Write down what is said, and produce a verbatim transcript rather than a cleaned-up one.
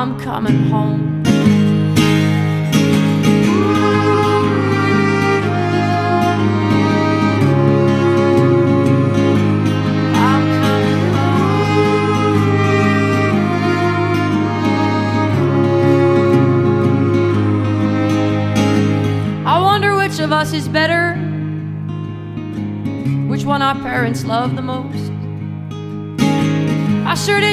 I'm coming home. Which of us is better? Which one our parents love the most? I sure did